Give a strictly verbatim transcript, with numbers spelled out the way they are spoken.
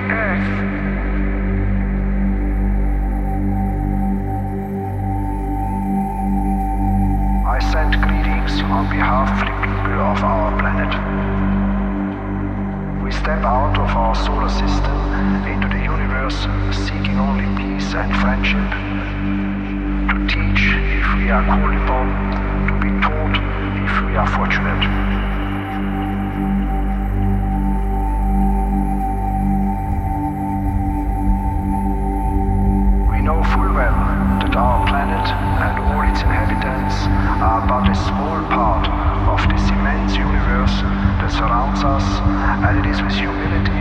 earth. I send greetings on behalf of the people of our planet. We step out of our solar system into the universe seeking only peace and friendship. To teach if we are called upon, to be taught if we are fortunate. We know full well that our planet and all its inhabitants are but a small part of this immense universe that surrounds us, and it is with humility